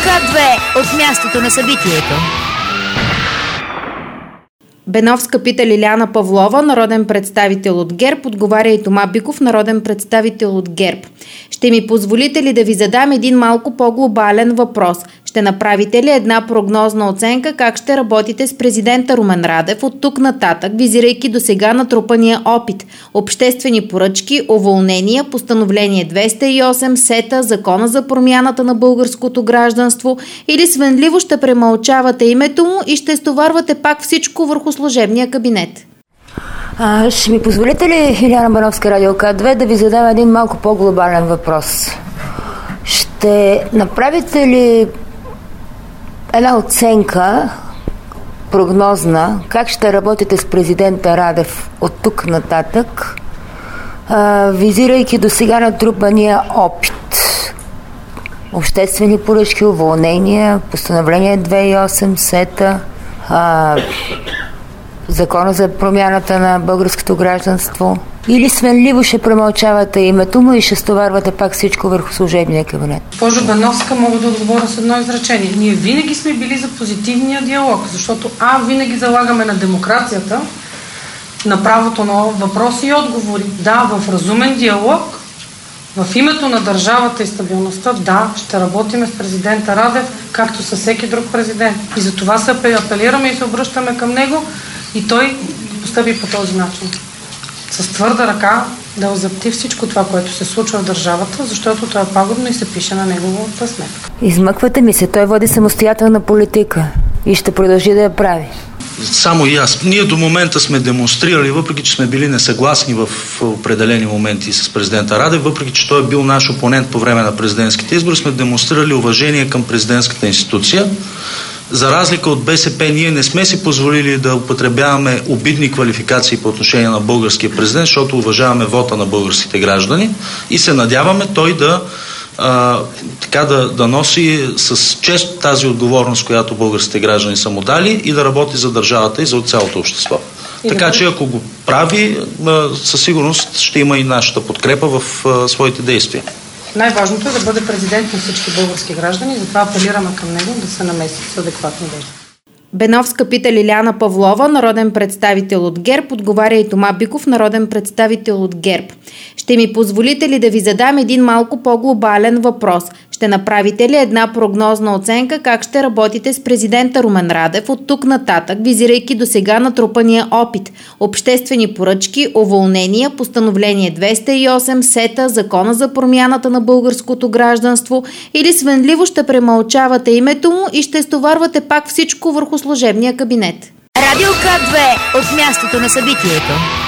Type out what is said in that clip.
К2 от мястото на събитието. Беновска пита Лиляна Павлова, народен представител от ГЕРБ, отговаря и Тома Биков, народен представител от ГЕРБ. Ще ми позволите ли да ви задам един малко по-глобален въпрос? Ще направите ли една прогнозна оценка как ще работите с президента Румен Радев от тук нататък, визирайки до сега натрупания опит? Обществени поръчки, уволнения, постановление 208, СЕТА, закона за промяната на българското гражданство, или свенливо ще премълчавате името му и ще стоварвате пак всичко върху служебния кабинет? Ще ми позволите ли, Иляна Беновска, Радио К2, да ви задам един малко по-глобален въпрос? Ще направите ли една оценка прогнозна как ще работите с президента Радев от тук нататък, визирайки до сега натрупания опит? Обществени поръчки, уволнения, постановление 208, СЕТА, закона за промяната на българското гражданство, или свенливо ще премълчавате името му и ще стоварвате пак всичко върху служебния кабинет? Госпожо Беновска, мога да отговоря с едно изречение. Ние винаги сме били за позитивния диалог, защото винаги залагаме на демокрацията, на правото на въпроси и отговори. Да, в разумен диалог, в името на държавата и стабилността, да, ще работиме с президента Радев, както с всеки друг президент. И за това се апелираме и се обръщаме към него, и той постъпи по този начин. С твърда ръка да озапти всичко това, което се случва в държавата, защото това е пагубно и се пише на неговата сметка. Измъквате ми се, той води самостоятелна политика и ще продължи да я прави. Само и аз. Ние до момента сме демонстрирали, въпреки че сме били несъгласни в определени моменти с президента Радев, въпреки че той е бил наш опонент по време на президентските избори, сме демонстрирали уважение към президентската институция. За разлика от БСП, ние не сме си позволили да употребяваме обидни квалификации по отношение на българския президент, защото уважаваме вота на българските граждани и се надяваме той да носи с чест тази отговорност, която българските граждани са му дали, и да работи за държавата и за цялото общество. Така че ако го прави, със сигурност ще има и нашата подкрепа в своите действия. Най-важното е да бъде президент на всички български граждани, затова апелираме към него да се намеси с адекватни действия. Беновска пита Лиляна Павлова, народен представител от ГЕРБ, отговаря и Тома Биков, народен представител от ГЕРБ. Ще ми позволите ли да ви задам един малко по-глобален въпрос? Ще направите ли една прогнозна оценка как ще работите с президента Румен Радев от тук нататък, визирайки до сега натрупания опит? Обществени поръчки, уволнения, постановление 208, СЕТА, закона за промяната на българското гражданство, или свенливо ще премълчавате името му и ще стоварвате пак всичко върху служебния кабинет? Радио К2 от мястото на събитието.